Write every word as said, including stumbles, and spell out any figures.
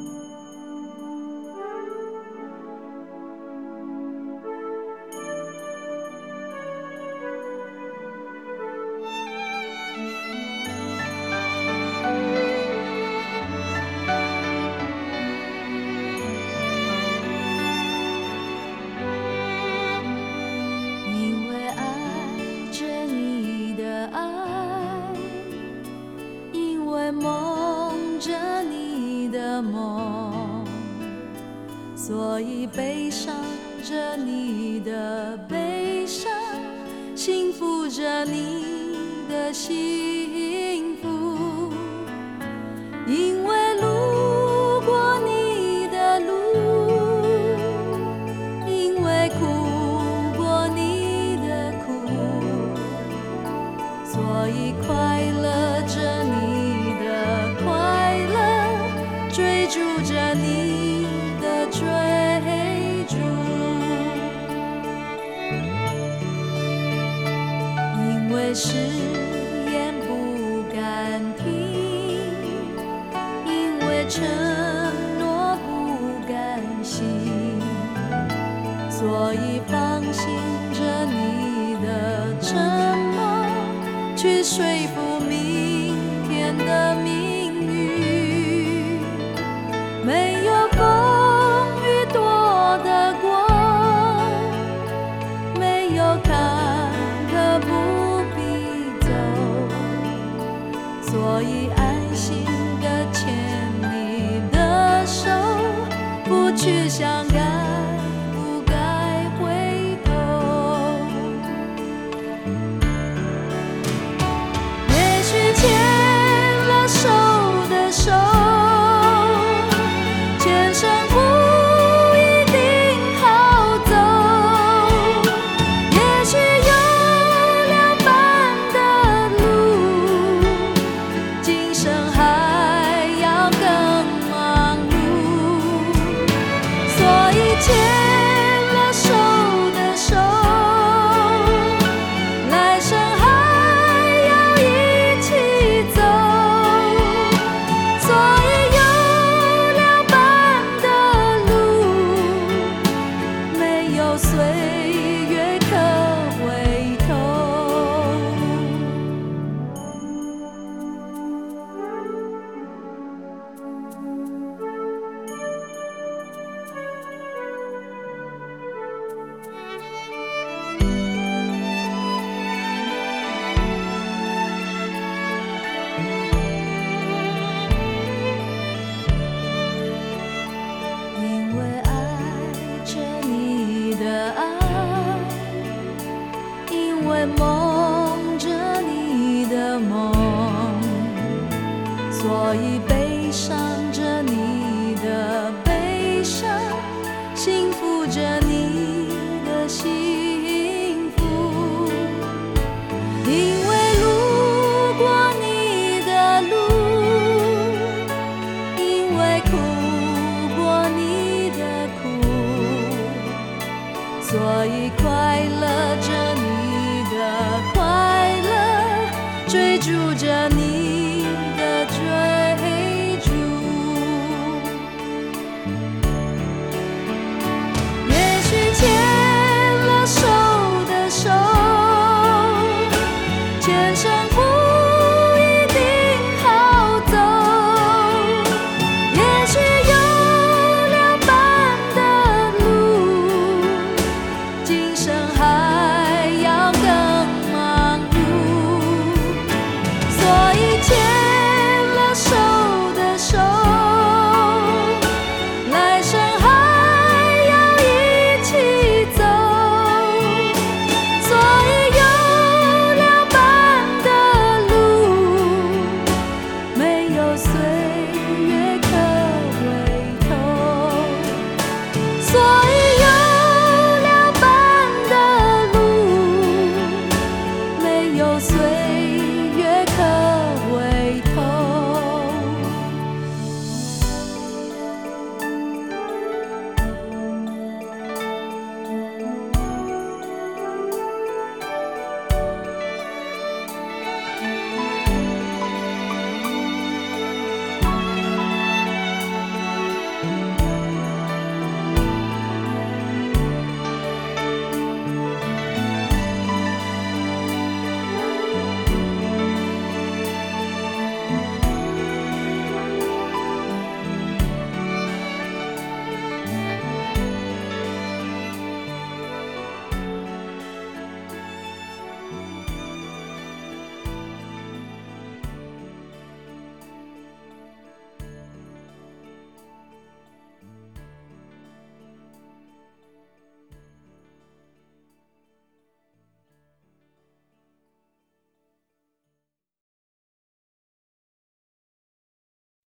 因为爱着你的爱，因为梦着你的梦，所以悲伤着你的悲伤，幸福着你的幸福。因为路过你的路，因为哭过你的苦，所以快乐着你的快乐，追逐着你的追逐。因为誓言不敢听，因为承诺不敢信，所以放心着你的沉默，去说服明天的命运。没有风雨躲得过，没有坎坷不必走，所以安心地牵你的手，不去想该不该回头。也许牵了手的手，前生不一定好走，也许有两半的路，今生还要更忙碌，所以牵了手的手，来生还要一起走，所以有两半的路，没有岁月可回头。因为爱着你的爱，因为梦着你的梦，所以悲伤着你的悲伤，幸福着你的幸福。因为路过你的路，因为哭过你的苦，所以快乐着你的快乐，追逐着你的追逐。也许牵了手的手，前生不一定好走，也许有两半的路，今生还要更忙碌，所以牵了手的手，来生还要一起走，所以有两半的路，没有岁